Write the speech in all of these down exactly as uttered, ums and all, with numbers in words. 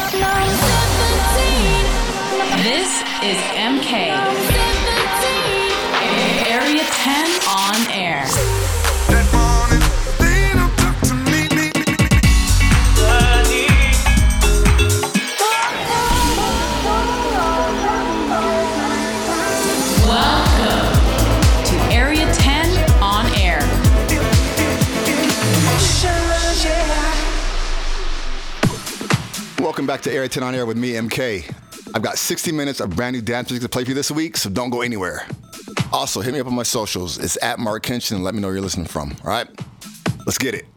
This is M K. Area ten on air. Welcome to Area ten on air. Welcome back to Area ten on air with me, M K. I've got sixty minutes of brand new dance music to play for you this week, so don't go anywhere. Also, hit me up on my socials. It's at Mark Kenshin and let me know where you're listening from, all right? Let's get it.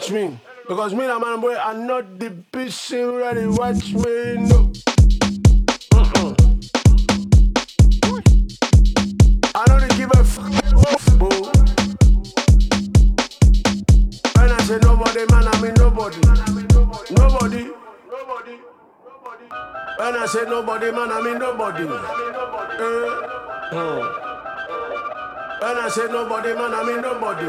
watch me. Because me and man boy are not the person ready watch me, no. Mm-mm. I don't give a f*** boo. When I say nobody, man, I mean nobody. Nobody. Nobody. When I say nobody, man, I mean nobody. Uh, uh. When I say nobody, man, I mean nobody.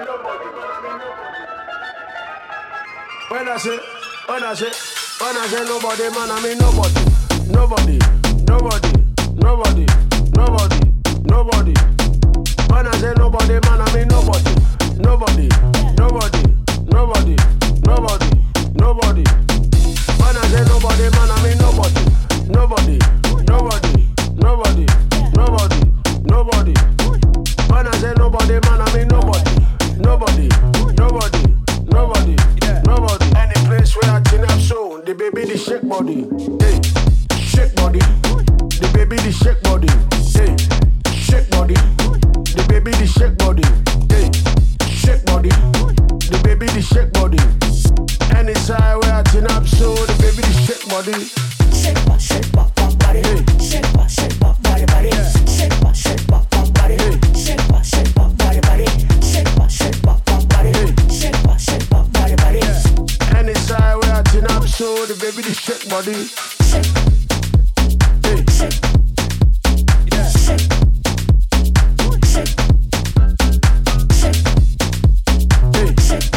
When I say, when I say, when I say nobody, man, I mean nobody. Nobody, nobody, nobody, nobody, nobody. When I say nobody, man, I mean nobody. Nobody, nobody, nobody, nobody, nobody. When I say nobody, man, I mean nobody. Nobody, nobody, nobody, nobody, nobody. When I say nobody, man, I mean nobody. Nobody, nobody, nobody, nobody. Any place where I chin up so, the baby the shake body, hey, shake body. The baby the shake body, hey, shake body. The baby the shake body, hey, shake body. The baby the shake body. Any side where I chin up so, the baby the shake body. Shake body, shake body, body, shake body, shake body, body, body, shake body, shake body, body, shake body, shake body, body, body, shake body, shake body, body, shake body, shake body, body, body. Any side where I turn up, so the baby the shake body. Shake, hey, shake, yeah, shake, shake, shake, hey, shake,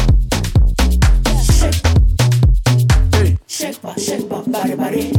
shake, hey, shake body, shake body, body, body.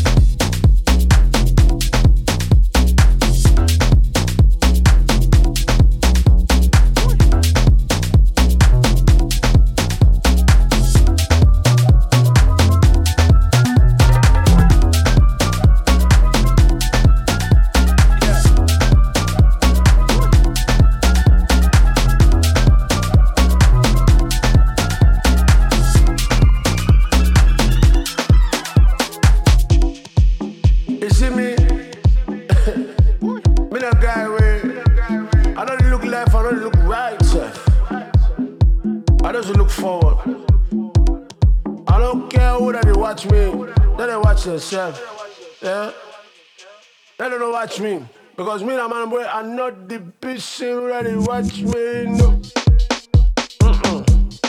Yourself, yeah. They don't watch me because me and man boy are not the person ready watch me. No. Mm-mm.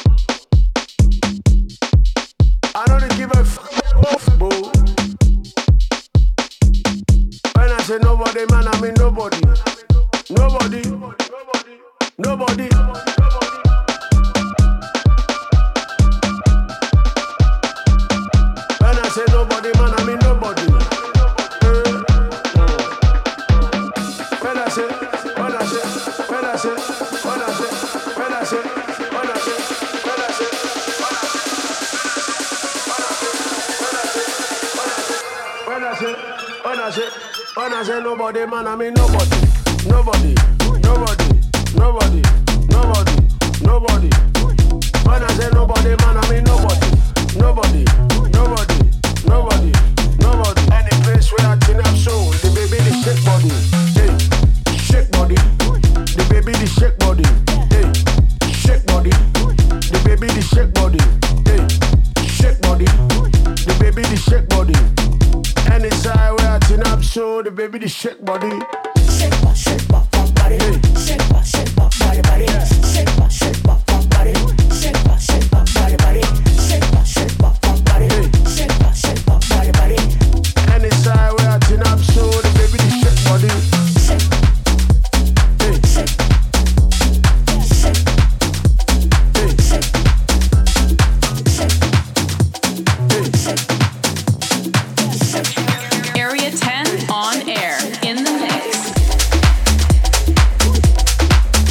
I don't give a f*** boo. When I say nobody, man, I mean nobody. Nobody. Nobody. Nobody. When I say nobody, man, I mean nobody. Uh, uh. When I say, when I say, when I say, when I say, when I say, when I say, when I say, when I say, when I say, when I say nobody, man, I mean nobody. Nobody, nobody, nobody, nobody, nobody. When I say nobody, man, I mean nobody. Nobody, nobody, nobody, nobody. Any place where I chin up so, the baby the shake body, hey, shake body. The baby the shake body, hey, shake body. The baby the shake body, hey, shake body. The baby the shake body. Any side where I chin up so, the baby the shake body. Shake body, shake body, body, hey, shake body, shake body, body, body, shake body, shake body, body, shake body, shake body, body, body. Shake body, shake body, body, shake body, shake body, body, body. Any side where I turn up, so the baby the shake body. Shake, hey, shake, shake, hey, shake, shake, hey, shake. Area ten on air in the mix.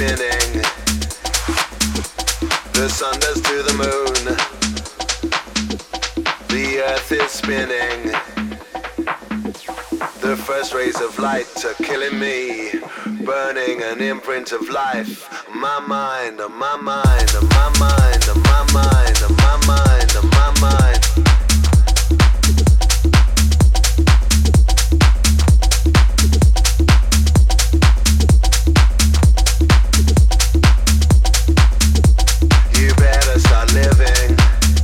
spinning. The sun does to the moon. The earth is spinning. The first rays of light are killing me, burning an imprint of life. My mind, oh my mind, oh my mind, oh my mind, oh my mind, oh my mind. You better start living.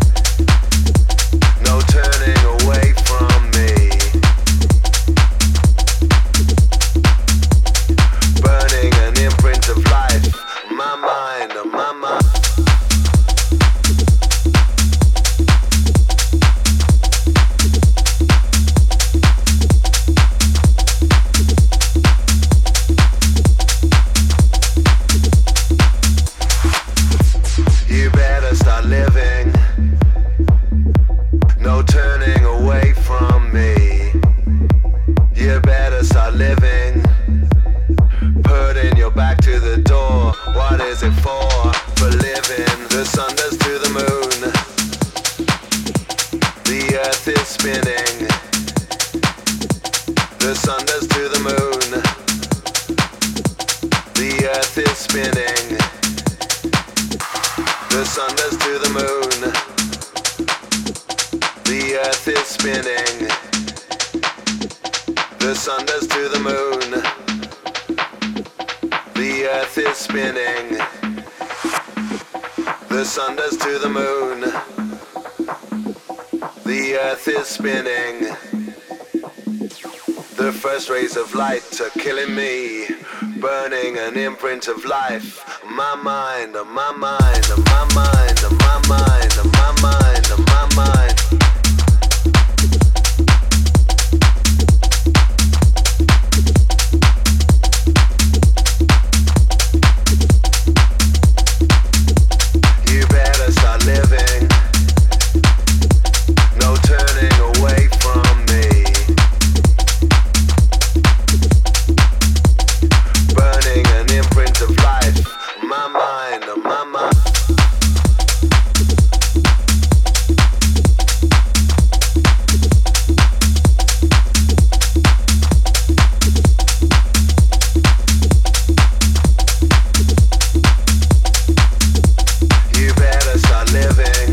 No turning away from me. Burning an imprint of life. My mind, oh my mind. You better start living. No turning away from me. You better start living. Putting your back to the door. What is it for? For living. The sun does to the moon. The earth is spinning. The sun does to the moon. The earth is spinning. The sun does to the moon. The earth is spinning. The sun does to the moon. The earth is spinning. The sun does to the moon. The earth is spinning. The first rays of light are killing me, burning an imprint of life. My mind, oh my mind, oh my mind, oh my mind, oh my mind, oh my mind. You better start living. No turning away from me. Burning an imprint of life. My mind, oh my mind. You better start living.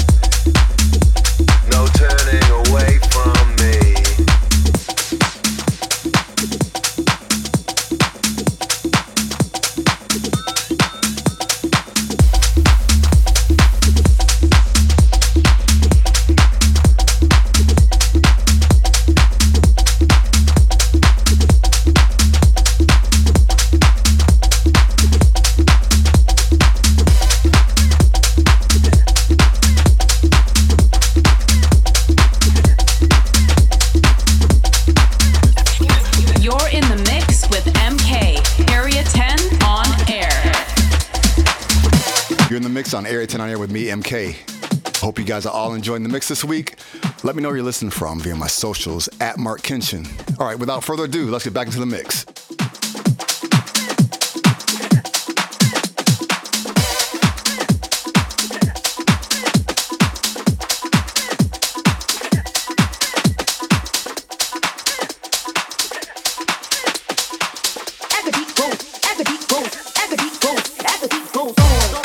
No turning away from me. You're in the mix with M K, Area ten on air. You're in the mix on Area ten on air with me, M K. Hope you guys are all enjoying the mix this week. Let me know where you're listening from via my socials at Mark Kenshin. All right, without further ado, let's get back into the mix. As the beat goes, as the beat goes, as the beat goes, as the beat goes on.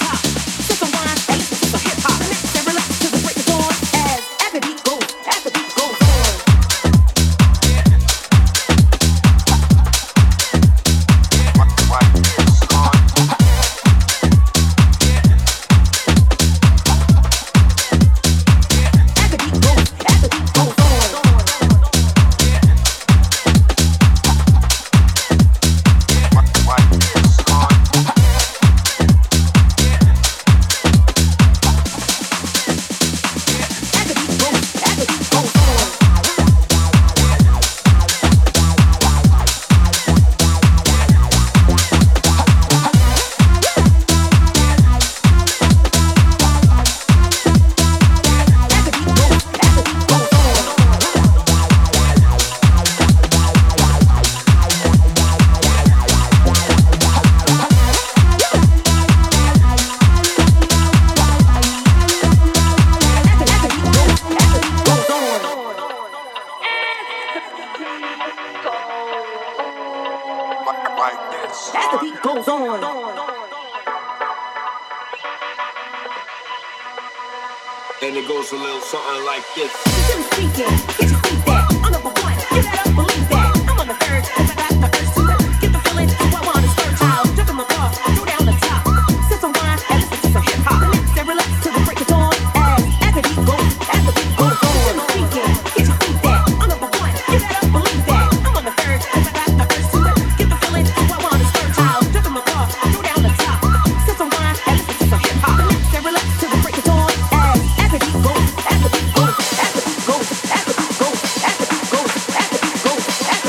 As the beat goes, as the beat goes. And it goes a little something like this. Sincerely speaking, can't you see that? I'm number one, you better believe that. I'm on the third, cause I got the first two. Get the feeling, so I want to start child. Jump in my car, throw down the top. Sip some wine, and listen to some hip hop. Relax and relax till the break of dawn. As, as the beat goes, as the beat goes on. Sincerely speaking, can't you see that? I'm number one, you better believe that. I'm on the third, cause I got the first two. Get the feeling, so I want to start child. Jump in my car, throw down the top. Sip some wine, and listen to some hip hop. Relax and relax till the break of dawn. As, as the beat goes, as the beat goes, as the beat goes, as the beat goes, as the beat goes, as the beat goes, as the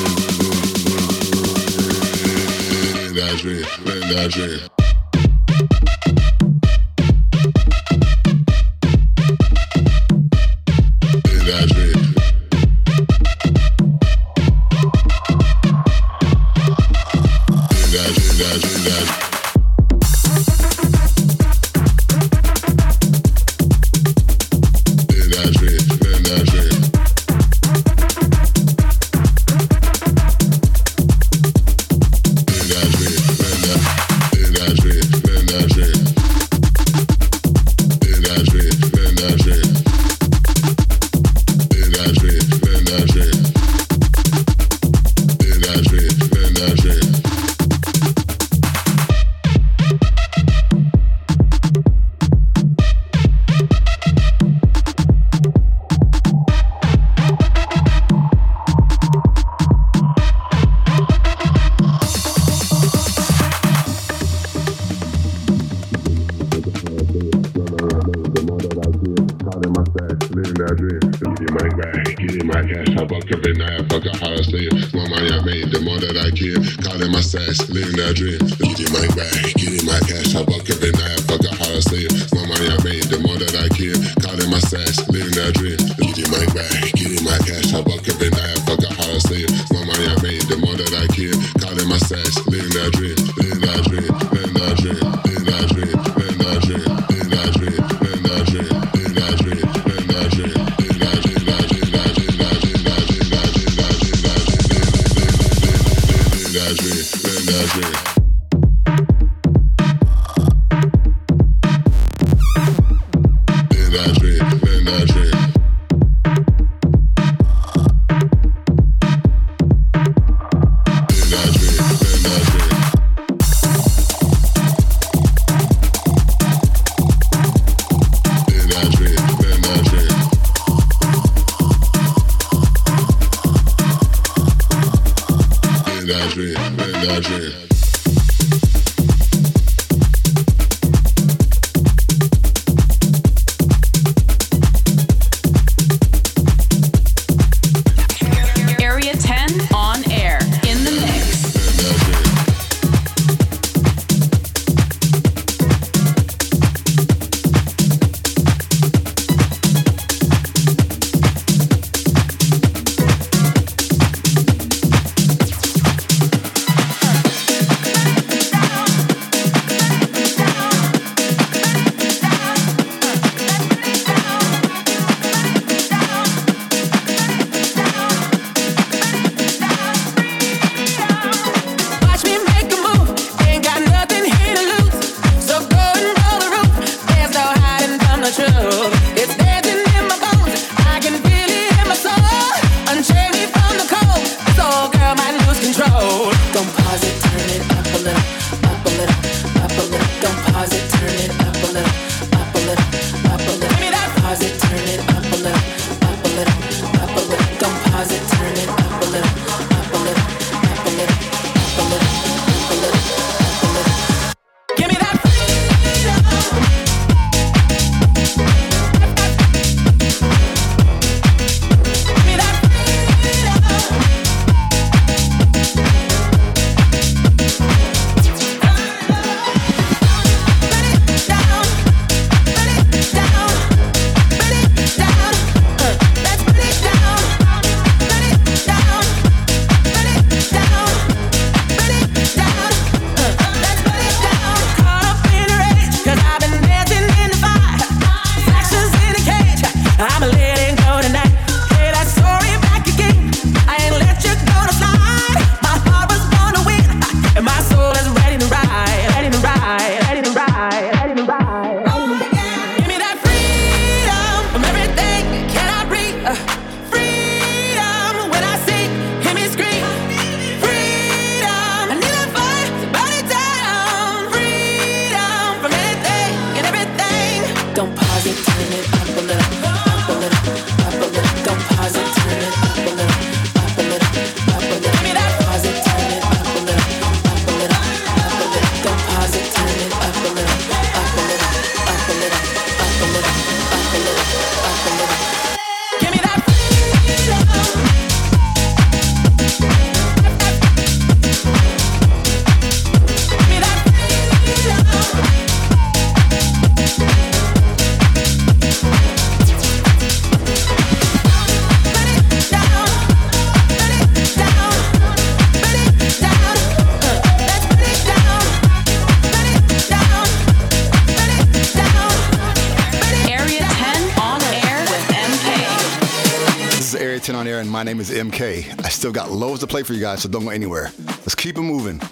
ten on air, and my name is M K. I still got loads to play for you guys, so don't go anywhere. Let's keep it moving.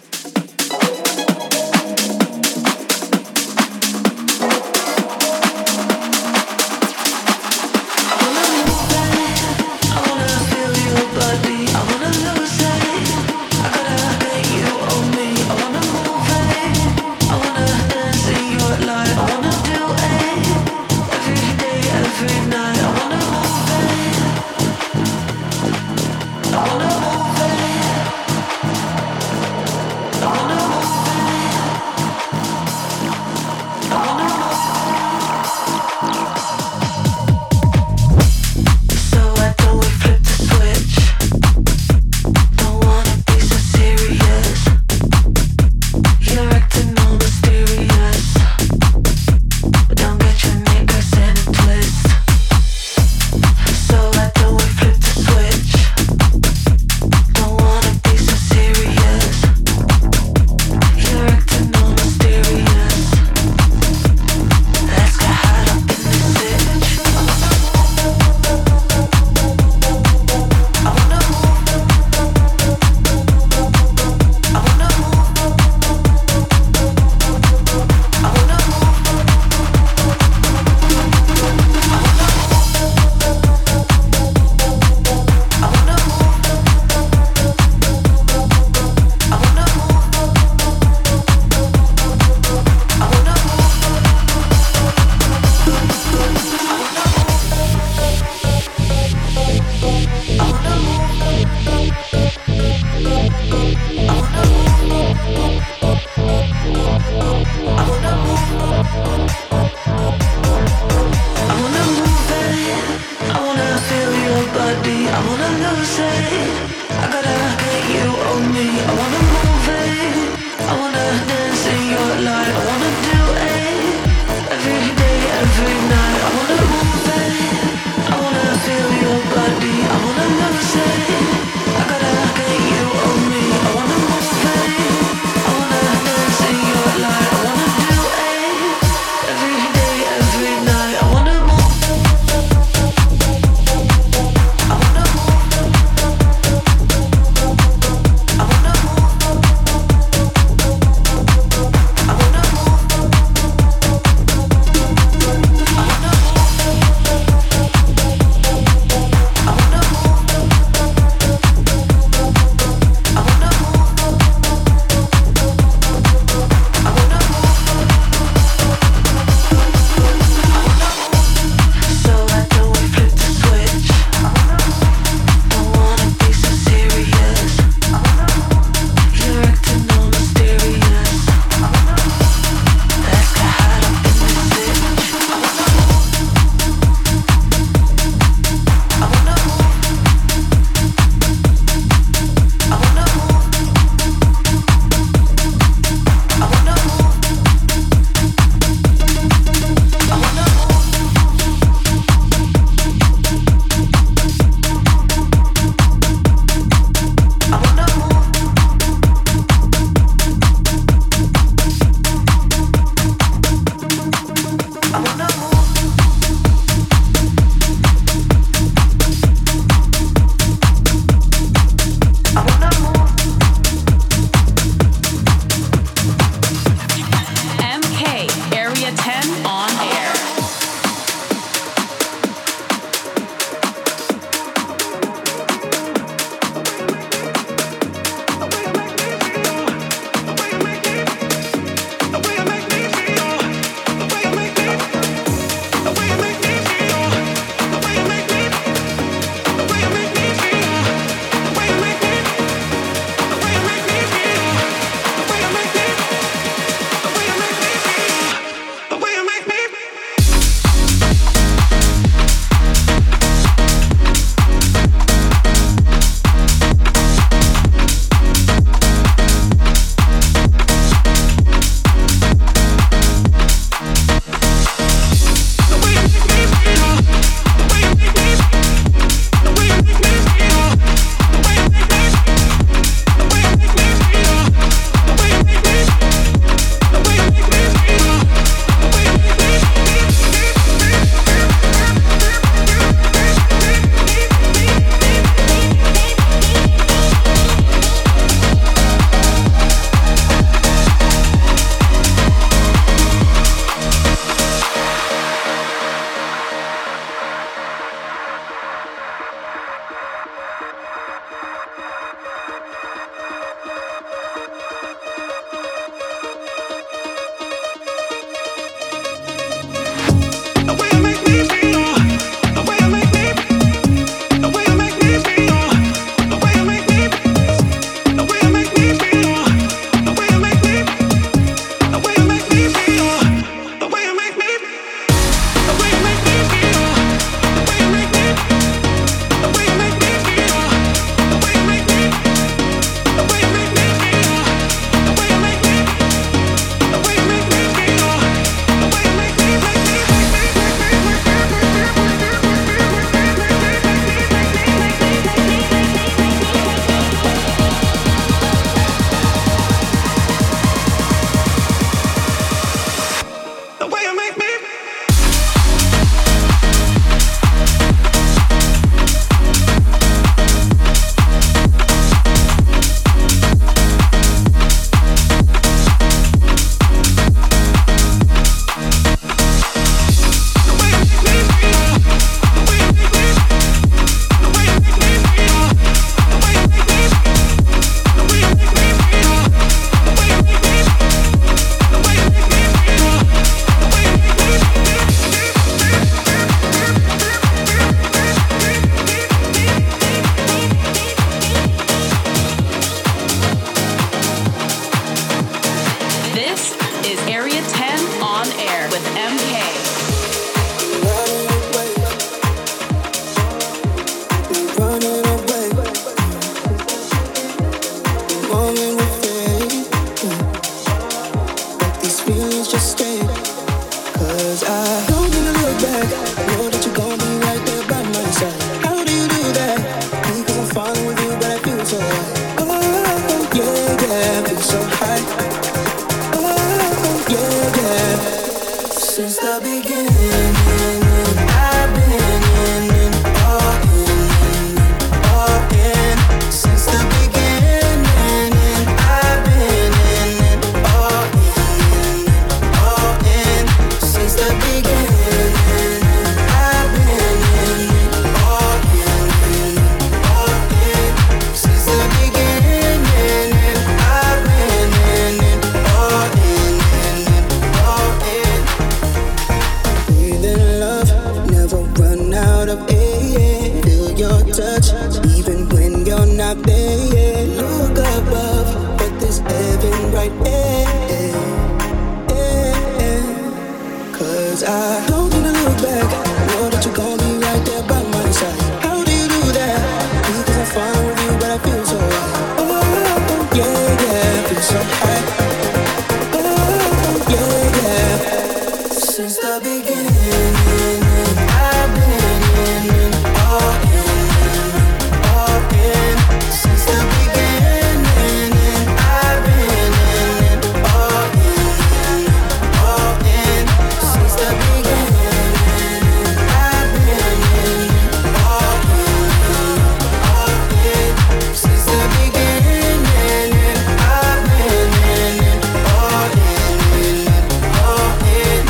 I wanna out of air. Feel your touch, even when you're not there. Look above, but there's heaven right there. Cause I don't need to look back. Know that you're gonna be right there by my side. How do you do that? Because I'm fine with you, but I feel so high. Oh, yeah, yeah, feel so high. Oh, yeah, yeah. Since the beginning, I've been in, all in, all in. Since the beginning, I've been in, all in, all in. Since the beginning, I've been in, all in, all in. Since the beginning, I've been in, all in, all in.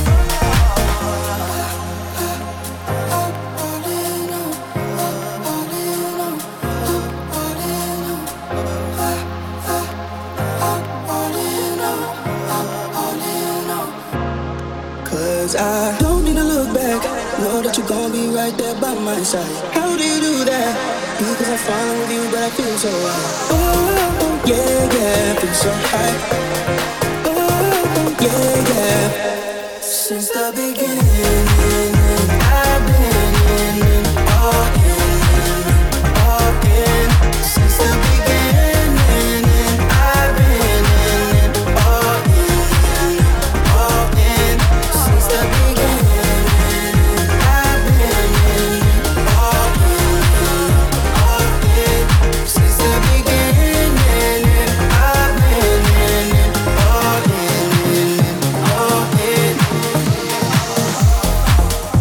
Cause I don't need to look back. Know that you're gonna be right there by my side. How do you do that? Because I'm fine with you, but I feel so high. Oh, yeah, yeah, feel so high. Oh, yeah, yeah. Since the beginning, I've been in, all in, all in. Since the beginning, I've been in, all in, all in. Since the beginning, I've been in, all in, all in. Since the beginning, I've been in, all in, all in.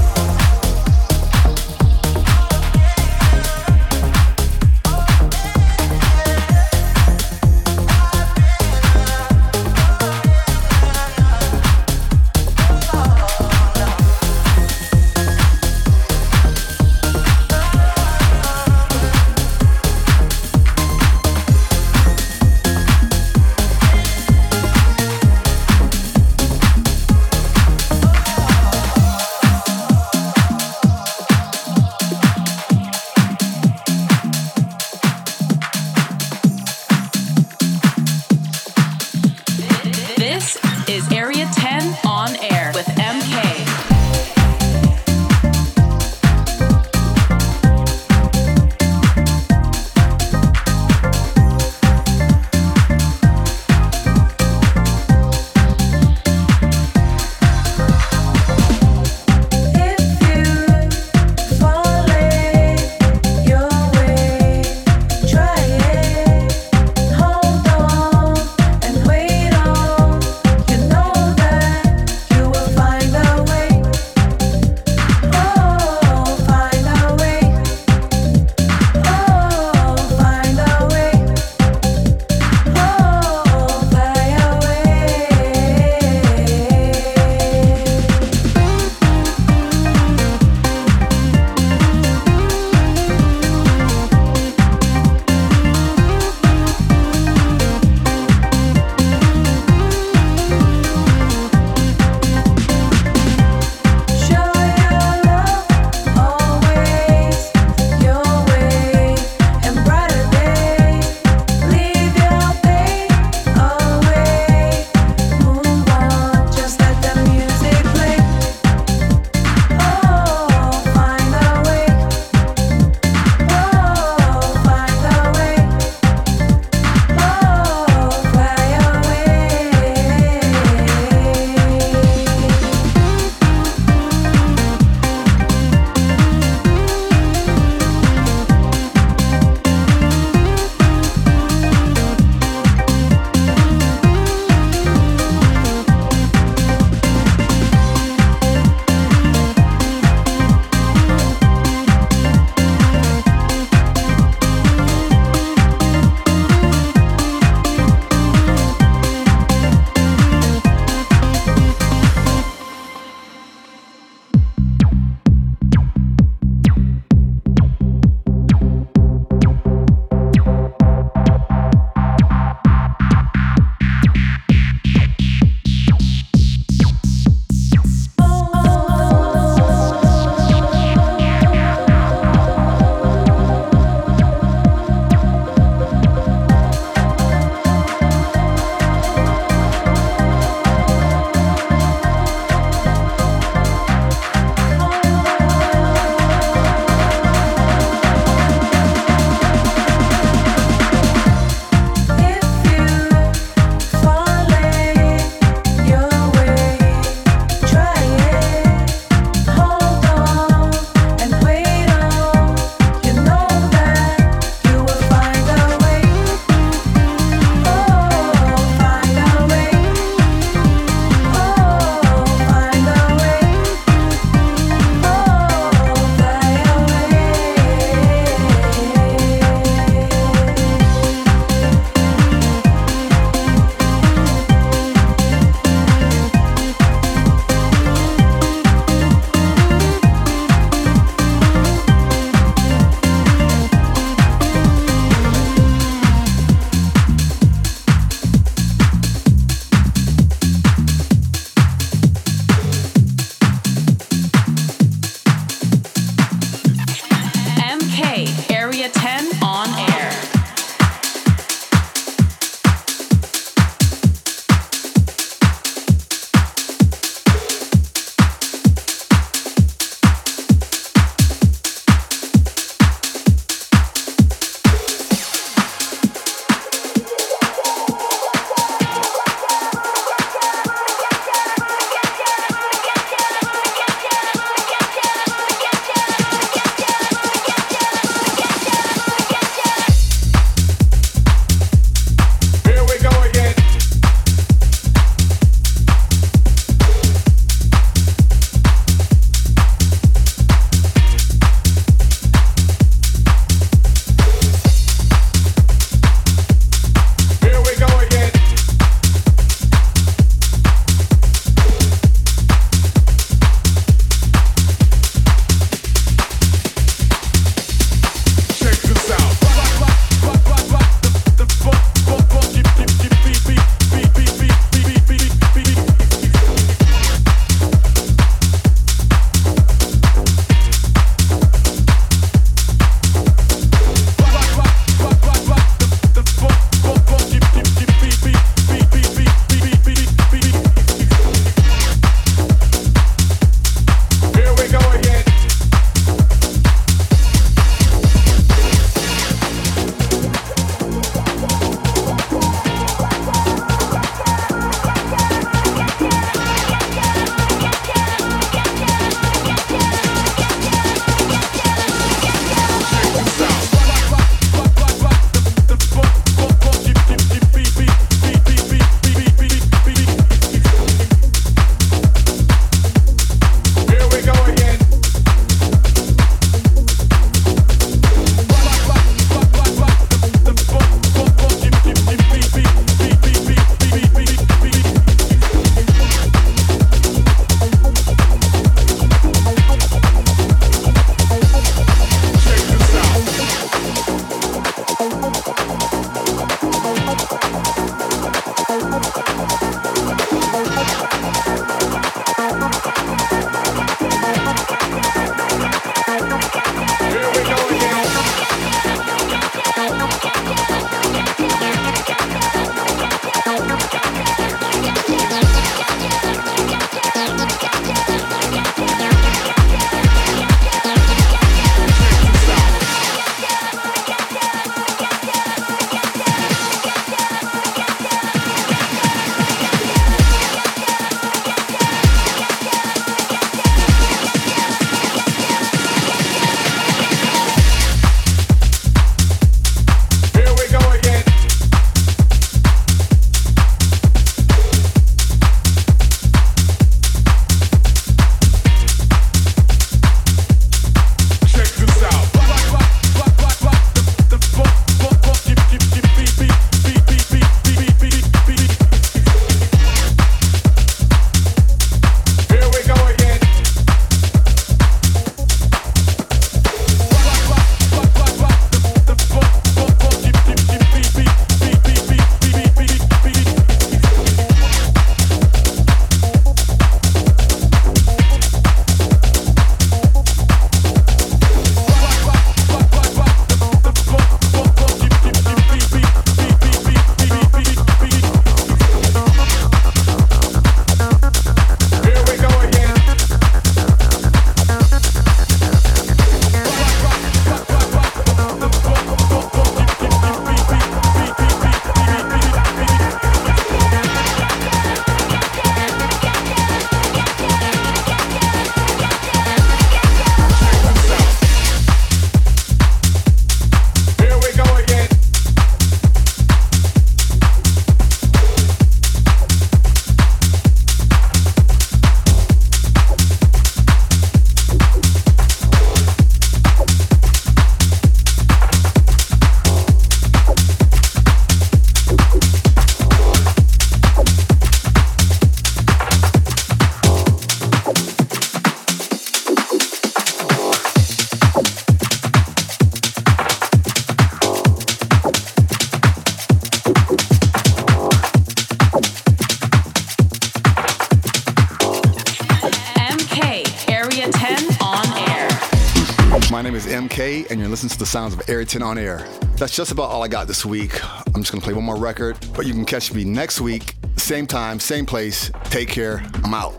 My name is M K, and you're listening to the sounds of Area ten on air. That's just about all I got this week. I'm just gonna play one more record, but you can catch me next week, same time, same place. Take care. I'm out.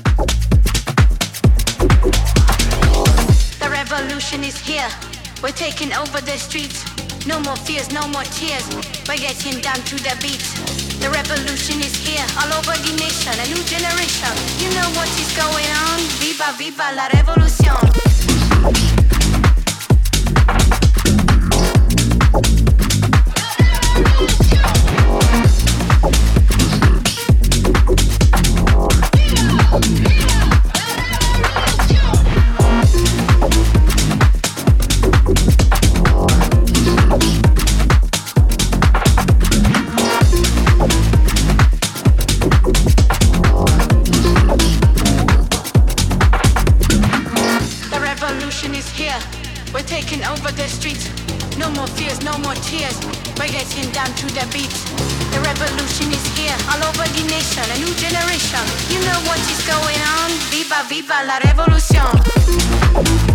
The revolution is here. We're taking over the streets. No more fears, no more tears. We're getting down to the beat. The revolution is here, all over the nation, a new generation. You know what is going on? Viva, viva la revolution. We're taking over the streets. No more fears, no more tears. We're getting down to the beat. The revolution is here, all over the nation, a new generation. You know what is going on? Viva, viva la revolution.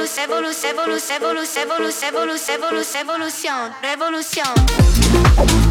Revolution, revolution, revolution, revolution.